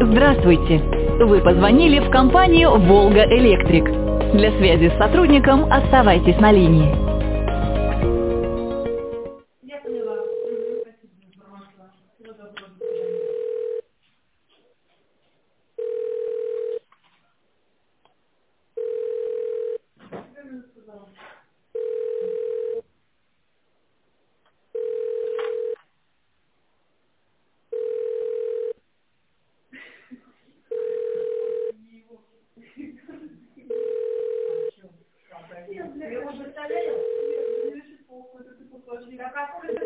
Здравствуйте! Вы позвонили в компанию «Волга Электрик». Для связи с сотрудником оставайтесь на линии. Я поняла. Спасибо за информацию. Всего доброго, до свидания. Я же сказала.